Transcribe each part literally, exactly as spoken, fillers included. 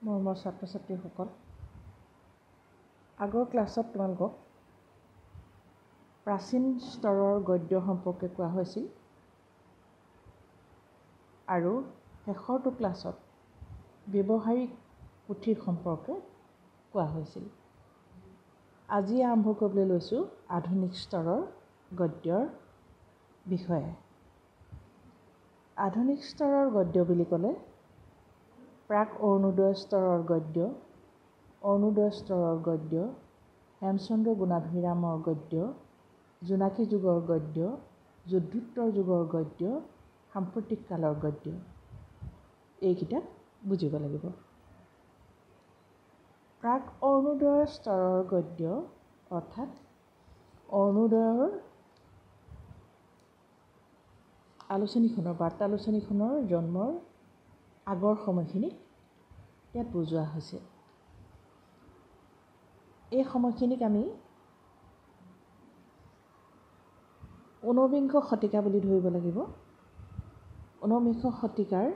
মৰমৰ ছাত্ৰ ছাত্ৰীসকল, আগৰ ক্লাছত তোমালোকক প্ৰাচীন স্তৰৰ গদ্য সম্পৰ্কে কোৱা হৈছিল আৰু শেষৰটো ক্লাছত ব্যৱহাৰিক পুথিৰ সম্পৰ্কে কোৱা হৈছিল। আজি আৰম্ভ কৰিবলৈ লৈছোঁ আধুনিক স্তৰৰ গদ্যৰ বিষয়ে। আধুনিক স্তৰৰ গদ্য বুলি ক'লে প্ৰাক অৰুণোদয় স্তৰৰ গদ্য, অৰুণোদয় স্তৰৰ গদ্য, হেমচন্দ্ৰ গুণাভিৰামৰ গদ্য, জোনাকী যুগৰ গদ্য, যুদ্ধোত্তৰ যুগৰ গদ্য, সাম্প্ৰতিক কালৰ গদ্য, এইকেইটা বুজিব লাগিব। প্ৰাক অৰুণোদয় স্তৰৰ গদ্য অৰ্থাৎ অৰুণোদয়ৰ আলোচনীখনৰ বাৰ্তালোচনীখনৰ জন্মৰ আগৰ সময়খিনিক ইয়াত বুজোৱা হৈছে। এই সময়খিনিক আমি ঊনবিংশ শতিকা বুলি ধৰিব লাগিব। ঊনবিংশ শতিকাৰ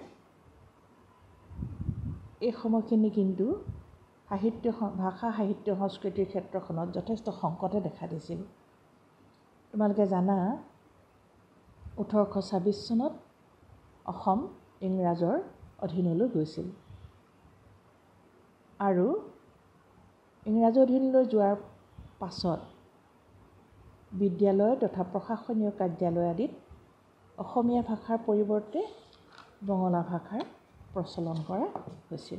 এই সময়খিনি কিন্তু সাহিত্য ভাষা সাহিত্য সংস্কৃতিৰ ক্ষেত্ৰখনত যথেষ্ট সংকটে দেখা দিছিল। তোমালোকে জানা ওঠৰশ ছাব্বিছ চনত অসম ইংৰাজৰ অধীনলৈ গৈছিল আৰু ইংৰাজৰ অধীনলৈ যোৱাৰ পাছত বিদ্যালয় তথা প্ৰশাসনীয় কাৰ্যালয় আদিত অসমীয়া ভাষাৰ পৰিৱৰ্তে বঙলা ভাষাৰ প্ৰচলন কৰা হৈছিল।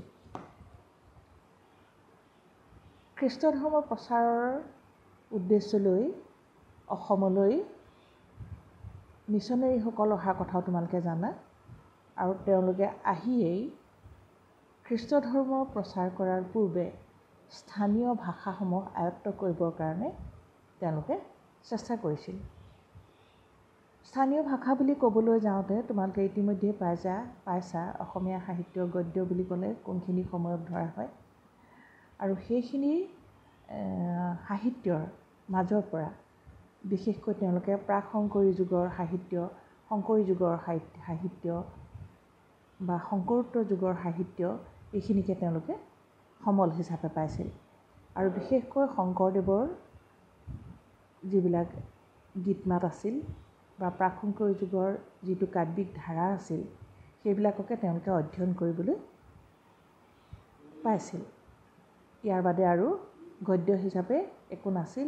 খ্ৰীষ্ট ধৰ্ম প্ৰচাৰৰ উদ্দেশ্য লৈ অসমলৈ মিছনেৰীসকল অহাৰ কথাও তোমালোকে জানা আৰু তেওঁলোকে আহিয়েই খ্ৰীষ্ট ধৰ্ম প্ৰচাৰ কৰাৰ পূৰ্বে স্থানীয় ভাষাসমূহ আয়ত্ত কৰিবৰ কাৰণে তেওঁলোকে চেষ্টা কৰিছিল। স্থানীয় ভাষা বুলি ক'বলৈ যাওঁতে তোমালোকে ইতিমধ্যে পাইছা পাইছা অসমীয়া সাহিত্য গদ্য বুলি ক'লে কোনখিনি সময়ত ধৰা হয় আৰু সেইখিনি সাহিত্যৰ মাজৰ পৰা বিশেষকৈ তেওঁলোকে প্ৰাক শংকৰী যুগৰ সাহিত্য, শংকৰী যুগৰ সাহিত্য বা শংকৰোত্তৰ যুগৰ সাহিত্য এইখিনিকে তেওঁলোকে সমল হিচাপে পাইছিল আৰু বিশেষকৈ শংকৰদেৱৰ যিবিলাক গীত মাত আছিল বা প্ৰাক শংকৰী যুগৰ যিটো কাব্যিক ধাৰা আছিল সেইবিলাককে তেওঁলোকে অধ্যয়ন কৰিবলৈ পাইছিল। ইয়াৰ বাদে আৰু গদ্য হিচাপে একো নাছিল।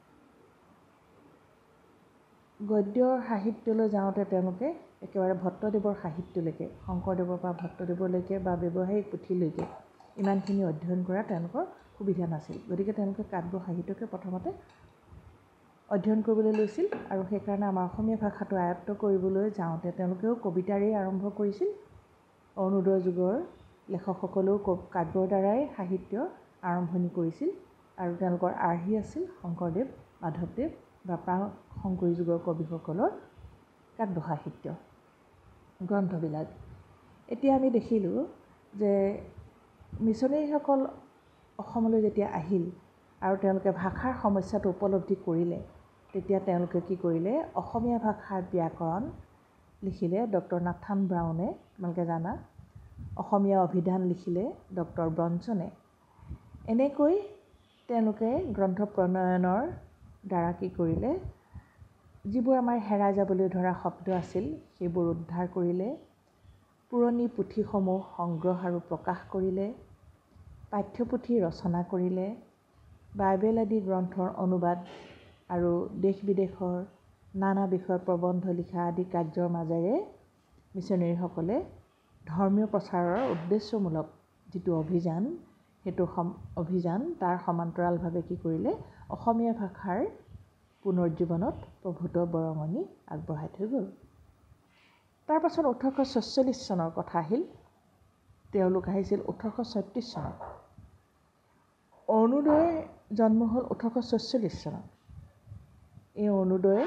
গদ্যৰ সাহিত্যলৈ যাওঁতে তেওঁলোকে একেবাৰে ভট্টদেৱৰ সাহিত্যলৈকে শংকৰদেৱৰ পৰা ভট্টদেৱলৈকে বা ব্যৱহাৰিক পুথিলৈকে ইমানখিনি অধ্যয়ন কৰা তেওঁলোকৰ সুবিধা নাছিল। গতিকে তেওঁলোকে কাব্য সাহিত্যকে প্ৰথমতে অধ্যয়ন কৰিবলৈ লৈছিল আৰু সেইকাৰণে আমাৰ অসমীয়া ভাষাটো আয়ত্ত কৰিবলৈ যাওঁতে তেওঁলোকেও কবিতাৰেই আৰম্ভ কৰিছিল। অৰুণোদয় যুগৰ লেখকসকলেও কাব্যৰ দ্বাৰাই সাহিত্য আৰম্ভণি কৰিছিল আৰু তেওঁলোকৰ আৰ্হি আছিল শংকৰদেৱ, মাধৱদেৱ বা প্ৰাক শংকৰী যুগৰ কবিসকলৰ কাব্য সাহিত্য গ্ৰন্থবিলাক। এতিয়া আমি দেখিলোঁ যে মিছনেৰীসকল অসমলৈ যেতিয়া আহিল আৰু তেওঁলোকে ভাষাৰ সমস্যাটো উপলব্ধি কৰিলে তেতিয়া তেওঁলোকে কি কৰিলে অসমীয়া ভাষাৰ ব্যাকৰণ লিখিলে ডক্টৰ নাথান ব্ৰাউনে। তোমালোকে জানা অসমীয়া অভিধান লিখিলে ডক্টৰ ব্ৰনছনে। এনেকৈ তেওঁলোকে গ্ৰন্থ প্ৰণয়নৰ দ্বাৰা কি কৰিলে যিবোৰ আমাৰ হেৰাই যাবলৈ ধৰা শব্দ আছিল সেইবোৰ উদ্ধাৰ কৰিলে, পুৰণি পুথিসমূহ সংগ্ৰহ আৰু প্ৰকাশ কৰিলে, পাঠ্যপুথি ৰচনা কৰিলে, বাইবেল আদি গ্ৰন্থৰ অনুবাদ আৰু দেশ বিদেশৰ নানা বিষয়ৰ প্ৰবন্ধ লিখা আদি কাৰ্যৰ মাজেৰে মিছনেৰীসকলে ধৰ্মীয় প্ৰচাৰৰ উদ্দেশ্যমূলক যিটো অভিযান সেইটো অভিযান তাৰ সমান্তৰালভাৱে কি কৰিলে অসমীয়া ভাষাৰ পুনৰুজ্জীৱনত প্ৰভূত বৰঙণি আগবঢ়াই থৈ গ'ল। তাৰ পাছত ওঠৰশ ছয়চল্লিছ চনৰ কথা আহিল। তেওঁলোক আহিছিল ওঠৰশ ছয়ত্ৰিছ চনত। অৰুণোদয় জন্ম হ'ল ওঠৰশ ছয়চল্লিছ চনত। এই অৰুণোদয়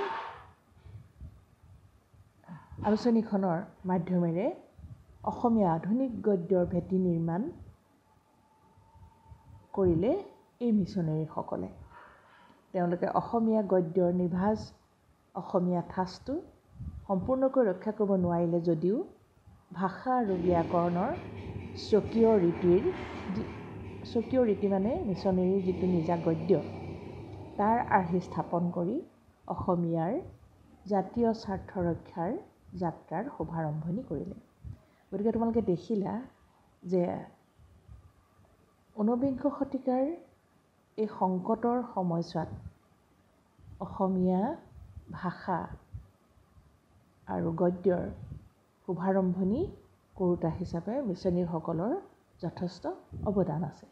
আলোচনীখনৰ মাধ্যমেৰে অসমীয়া আধুনিক গদ্যৰ ভেটি নিৰ্মাণ কৰিলে এই মিছনেৰীসকলে। তেওঁলোকে অসমীয়া গদ্যৰ নিভাঁজ অসমীয়া ঠাঁচটো সম্পূৰ্ণকৈ ৰক্ষা কৰিব নোৱাৰিলে যদিও ভাষা আৰু ব্যাকৰণৰ স্বকীয় ৰীতিৰ স্বকীয় ৰীতি মানে মিছনেৰীৰ যিটো নিজা গদ্য তাৰ আৰ্হি স্থাপন কৰি অসমীয়াৰ জাতীয় স্বাৰ্থ ৰক্ষাৰ যাত্ৰাৰ শুভাৰম্ভণি কৰিলে। গতিকে তোমালোকে দেখিলা যে ঊনবিংশ শতিকাৰ এই সংকটৰ সময়ছোৱাত অসমীয়া ভাষা আৰু গদ্যৰ শুভাৰম্ভণি কৰোঁতা হিচাপে মিছনেৰীসকলৰ যথেষ্ট অৱদান আছে।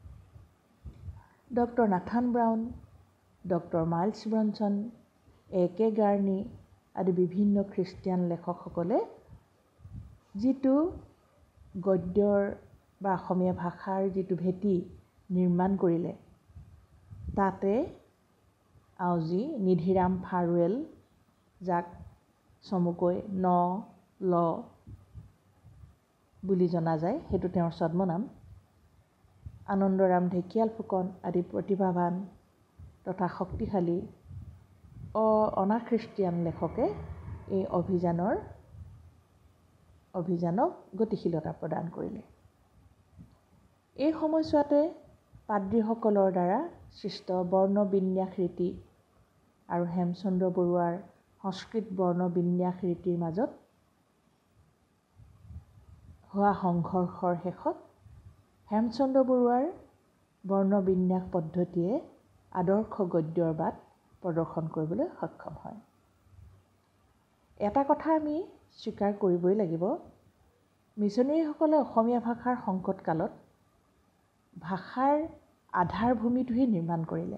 Doctor Nathan Brown, doctor Miles Bronson, A K Gurney আদি বিভিন্ন খ্ৰীষ্টিয়ান লেখকসকলে যিটো গদ্যৰ বা অসমীয়া ভাষাৰ যিটো ভেটি নিৰ্মাণ কৰিলে, তাতে আউজি নিধিৰাম ফাৰুৱেল, যাক চমুকৈ ন ল বুলি জনা যায়, সেইটো তেওঁৰ ছদ্মনাম, আনন্দৰাম ঢেকিয়াল ফুকন আদি প্ৰতিভাৱান তথা শক্তিশালী অনাখ্ৰীষ্টিয়ান লেখকে এই অভিযানৰ অভিযানক গতিশীলতা প্ৰদান কৰিলে। এই সময়ছোৱাতে পাদ্ৰীসকলৰ দ্বাৰা সৃষ্ট বৰ্ণবিন্যাস ৰীতি আৰু হেমচন্দ্ৰ বৰুৱাৰ সংস্কৃত বৰ্ণবিন্যাস ৰীতিৰ মাজত হোৱা সংঘৰ্ষৰ শেষত হেমচন্দ্ৰ বৰুৱাৰ বৰ্ণবিন্যাস পদ্ধতিয়ে আদৰ্শ গদ্যৰ বাট প্ৰদৰ্শন কৰিবলৈ সক্ষম হয়। এটা কথা আমি স্বীকাৰ কৰিবই লাগিব, মিছনেৰীসকলে অসমীয়া ভাষাৰ সংকটকালত ভাষাৰ আধাৰভূমিটোহে নিৰ্মাণ কৰিলে,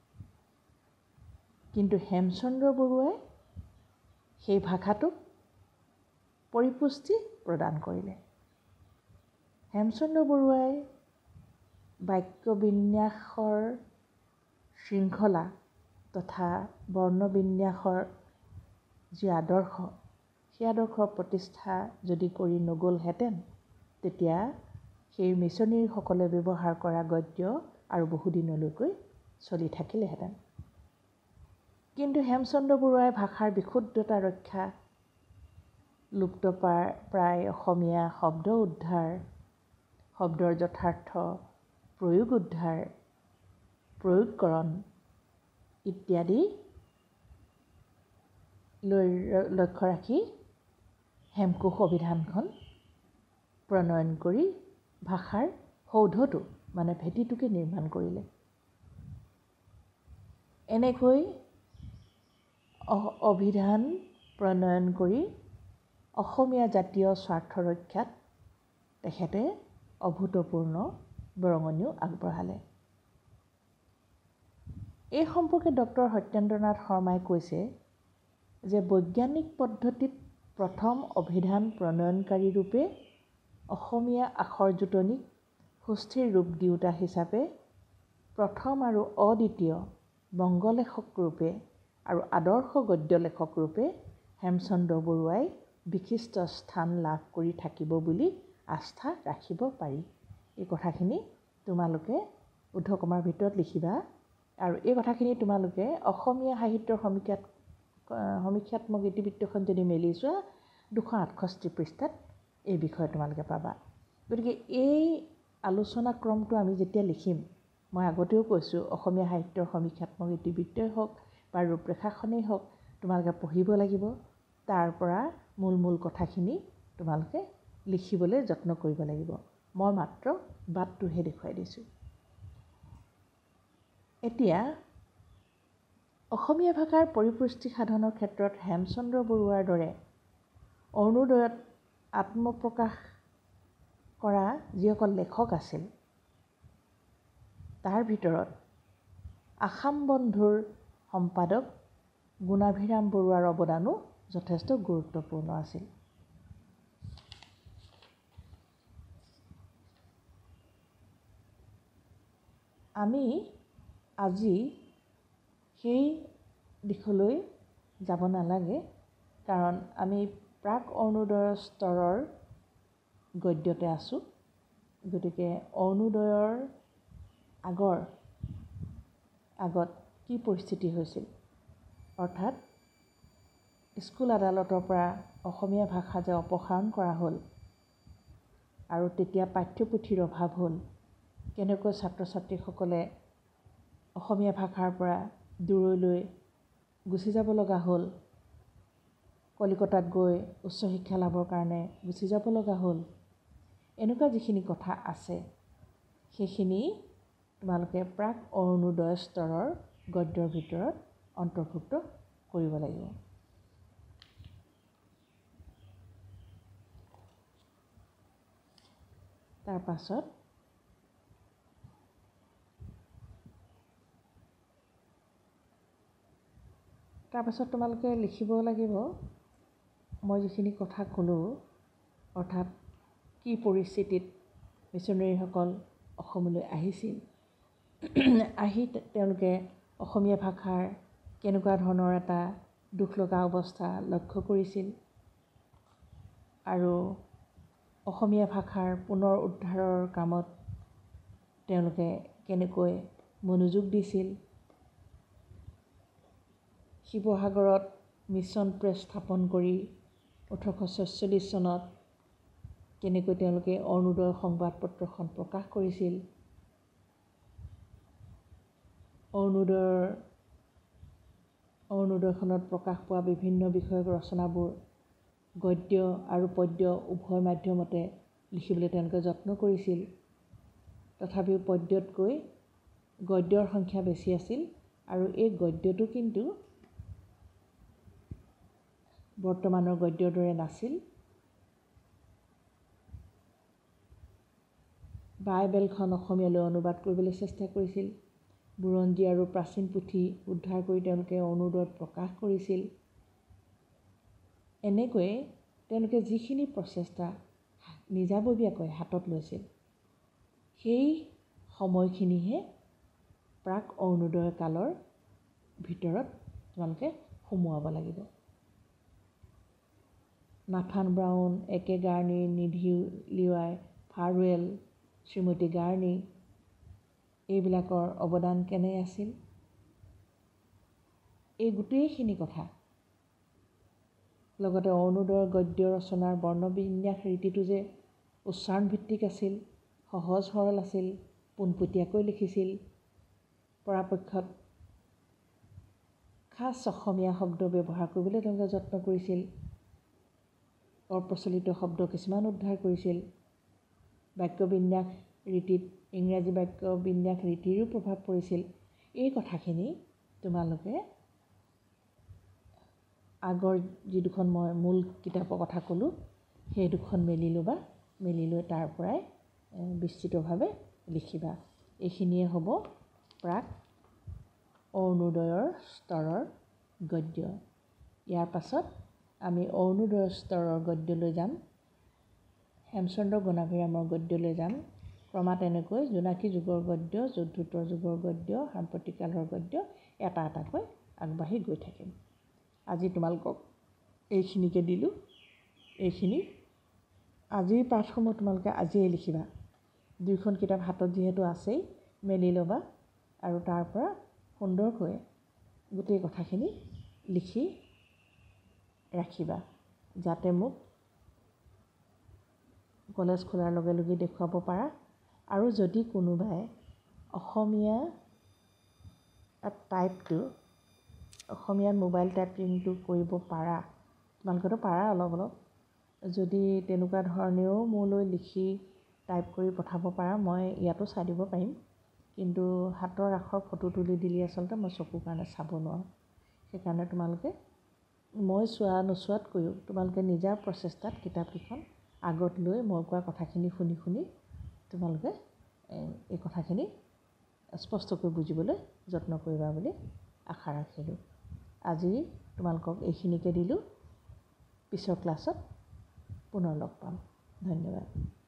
কিন্তু হেমচন্দ্ৰ বৰুৱাই সেই ভাষাটোক পৰিপুষ্টি প্ৰদান কৰিলে। হেমচন্দ্ৰ বৰুৱাই বাক্যবিন্যাসৰ শৃংখলা তথা বৰ্ণবিন্যাসৰ যি আদৰ্শ, সেই আদৰ্শ প্ৰতিষ্ঠা যদি কৰি নগ'লহেঁতেন, তেতিয়া সেই মিছনেৰীসকলে ব্যৱহাৰ কৰা গদ্য আৰু বহুদিনলৈকৈ চলি থাকিলেহেঁতেন। কিন্তু হেমচন্দ্ৰ বৰুৱাই ভাষাৰ বিশুদ্ধতা ৰক্ষা, লুপ্ত প্ৰায় অসমীয়া শব্দ উদ্ধাৰ, শব্দৰ যথাৰ্থ প্ৰয়োগ উদ্ধাৰ, প্ৰয়োগকৰণ ইত্যাদি লৈ লক্ষ্য ৰাখি হেমকোষ অভিধানখন প্ৰণয়ন কৰি ভাষাৰ সৌধটো মানে ভেটিটোকে নিৰ্মাণ কৰিলে। এনেকৈ অভিধান প্ৰণয়ন কৰি অসমীয়া জাতীয় স্বাৰ্থ ৰক্ষাত তেখেতে অভূতপূৰ্ণ বৰঙণিও আগবঢ়ালে। এই সম্পৰ্কে ডক্টৰ সত্যেন্দ্ৰনাথ শৰ্মাই কৈছে যে বৈজ্ঞানিক পদ্ধতিত প্ৰথম অভিধান প্ৰণয়নকাৰী ৰূপে অসমীয়া আখৰ জোঁটনিক সুস্থিৰ ৰূপ দিওঁতা হিচাপে প্ৰথম আৰু অদ্বিতীয় বংগলেখক ৰূপে আৰু আদৰ্শ গদ্য লেখক ৰূপে হেমচন্দ্ৰ বৰুৱাই বিশিষ্ট স্থান লাভ কৰি থাকিব বুলি আস্থা ৰাখিব পাৰি। এই কথাখিনি তোমালোকে উদ্ধকমাৰ ভিতৰত লিখিবা আৰু এই কথাখিনি তোমালোকে অসমীয়া সাহিত্যৰ সমীক্ষাত সমীক্ষাত্মক ইতিবৃত্তখন যদি মেলি চোৱা দুশ আঠষষ্ঠি পৃষ্ঠাত এই বিষয়ে তোমালোকে পাবা। গতিকে এই আলোচনা ক্ৰমটো আমি যেতিয়া লিখিম, মই আগতেও কৈছোঁ, অসমীয়া সাহিত্যৰ সমীক্ষাত্মক ইতিবৃত্তই হওক বা ৰূপৰেখাখনেই হওক তোমালোকে পঢ়িব লাগিব। তাৰ পৰা মূল মূল কথাখিনি তোমালোকে লিখিবলৈ যত্ন কৰিব লাগিব। মই মাত্ৰ বাটটোহে দেখুৱাই দিছোঁ। এতিয়া অসমীয়া ভাষাৰ পৰিপুষ্টি সাধনৰ ক্ষেত্ৰত হেমচন্দ্ৰ বৰুৱাৰ দৰে অৰুণোদয়ত আত্মপ্ৰকাশ কৰা যিসকল লেখক আছিল, তাৰ ভিতৰত আসাম বন্ধুৰ সম্পাদক গুণাভিৰাম বৰুৱাৰ অৱদানো যথেষ্ট গুৰুত্বপূৰ্ণ আছিল। আমি আজি সেই দিশলৈ যাব নালাগে, কাৰণ আমি প্ৰাক অৰুণোদয়ৰ স্তৰৰ গদ্যতে আছোঁ। গতিকে অৰুণোদয়ৰ আগৰ আগত কি পৰিস্থিতি হৈছিল, অৰ্থাৎ স্কুল আদালতৰ পৰা অসমীয়া ভাষা যে অপসাৰণ কৰা হ'ল আৰু তেতিয়া পাঠ্যপুথিৰ অভাৱ হ'ল। কেনেকৈ ছাত্ৰ ছাত্ৰীসকলে অসমীয়া ভাষাৰ পৰা দূৰলৈ গুচি যাব লগা হ'ল, কলিকতাত গৈ উচ্চ শিক্ষা লাভৰ কাৰণে গুচি যাব লগা হ'ল। এনেকুৱা যিখিনি কথা আছে সেইখিনি তোমালোকে প্ৰাক অৰুণোদয় স্তৰৰ গদ্যৰ ভিতৰত অন্তৰ্ভুক্ত কৰিব লাগিব। তাৰ পাছত তাৰপাছত তোমালোকে লিখিব লাগিব মই যিখিনি কথা ক'লোঁ, অৰ্থাৎ কি পৰিস্থিতিত মিছনেৰীসকল অসমলৈ আহিছিল, আহি তেওঁলোকে অসমীয়া ভাষাৰ কেনেকুৱা ধৰণৰ এটা দুখ লগা অৱস্থা লক্ষ্য কৰিছিল আৰু অসমীয়া ভাষাৰ পুনৰ উদ্ধাৰৰ কামত তেওঁলোকে কেনেকৈ মনোযোগ দিছিল, শিৱসাগৰত মিছন প্ৰেছ স্থাপন কৰি ওঠৰশ ছয়চল্লিছ চনত কেনেকৈ তেওঁলোকে অৰুণোদয় সংবাদপত্ৰখন প্ৰকাশ কৰিছিল, অৰুণোদয়ৰ অৰুণোদয়খনত প্ৰকাশ পোৱা বিভিন্ন বিষয়ক ৰচনাবোৰ গদ্য আৰু পদ্য উভয় মাধ্যমতে লিখিবলৈ তেওঁলোকে যত্ন কৰিছিল। তথাপিও পদ্যতকৈ গদ্যৰ সংখ্যা বেছি আছিল আৰু এই গদ্যটো কিন্তু বৰ্তমানৰ গদ্যৰ দৰে নাছিল। বাইবেলখন অসমীয়ালৈ অনুবাদ কৰিবলৈ চেষ্টা কৰিছিল। বুৰঞ্জী আৰু প্ৰাচীন পুথি উদ্ধাৰ কৰি তেওঁলোকে অৰুণোদয়ত প্ৰকাশ কৰিছিল। এনেকৈয়ে তেওঁলোকে যিখিনি প্ৰচেষ্টা নিজাববীয়াকৈ হাতত লৈছিল, সেই সময়খিনিহে প্ৰাক অৰুণোদয় কালৰ ভিতৰত তোমালোকে সোমোৱাব লাগিব। নাথান ব্ৰাউন, একে গাৰ্নি, নিধি লিৱাই, ফাৰৱেল, শ্ৰীমতী গাৰ্নি এইবিলাকৰ অৱদান কেনে আছিল, এই গোটেইখিনি কথা, লগতে অৰুণোদয়ৰ গদ্য ৰচনাৰ বৰ্ণবিন্যাস ৰীতিটো যে উচ্চাৰণভিত্তিক আছিল, সহজ সৰল আছিল, পোনপটীয়াকৈ লিখিছিল, পৰাপক্ষত খাচ অসমীয়া শব্দ ব্যৱহাৰ কৰিবলৈ তেওঁলোকে যত্ন কৰিছিল, অপ্ৰচলিত শব্দ কিছুমান উদ্ধাৰ কৰিছিল, বাক্যবিন্যাস ৰীতিত ইংৰাজী বাক্যবিন্যাস ৰীতিৰো প্ৰভাৱ পৰিছিল। এই কথাখিনি তোমালোকে আগৰ যি দুখন মই মূল কিতাপৰ কথা ক'লোঁ সেই দুখন মেলি ল'বা, মেলি লৈ তাৰ পৰাই বিস্তৃতভাৱে লিখিবা। এইখিনিয়ে হ'ব প্ৰাক অৰুণোদয়ৰ স্তৰৰ গদ্য। ইয়াৰ পাছত আমি অৰুণোদয়ৰ স্তৰৰ গদ্যলৈ যাম, হেমচন্দ্ৰ গুণাভিৰামৰ গদ্যলৈ যাম। ক্ৰমাৎ এনেকৈ জোনাকী যুগৰ গদ্য, যুদ্ধোত্তৰ যুগৰ গদ্য, সাম্প্ৰতিককালৰ গদ্য এটা এটাকৈ আগবাঢ়ি গৈ থাকিম। আজি তোমালোকক এইখিনিকে দিলোঁ। এইখিনি আজিৰ পাঠসমূহ তোমালোকে আজিয়ে লিখিবা। দুইখন কিতাপ হাতত যিহেতু আছেই, মেলি ল'বা আৰু তাৰ পৰা সুন্দৰকৈ গোটেই কথাখিনি লিখি ৰাখিবা, যাতে মোক কলেজ খোলাৰ লগে লগে দেখুৱাব পাৰা। আৰু যদি কোনোবাই অসমীয়া টাইপটো অসমীয়াত মোবাইল টাইপিংটো কৰিব পাৰা, তোমালোকেতো পাৰা অলপ অলপ, যদি তেনেকুৱা ধৰণেও মোলৈ লিখি টাইপ কৰি পঠাব পাৰা, মই ইয়াতো চাই দিব পাৰিম। কিন্তু হাতৰ আখৰ ফটো তুলি দিলে আচলতে মই চকুৰ কাৰণে চাব নোৱাৰোঁ। সেইকাৰণে তোমালোকে মই চোৱা নোচোৱাতকৈও তোমালোকে নিজা প্ৰচেষ্টাত কিতাপকেইখন আগত লৈ মই কোৱা কথাখিনি শুনি শুনি তোমালোকে এই কথাখিনি স্পষ্টকৈ বুজিবলৈ যত্ন কৰিবা বুলি আশা ৰাখিলোঁ। আজি তোমালোকক এইখিনিকে দিলোঁ। পিছৰ ক্লাছত পুনৰ লগ পাম। ধন্যবাদ।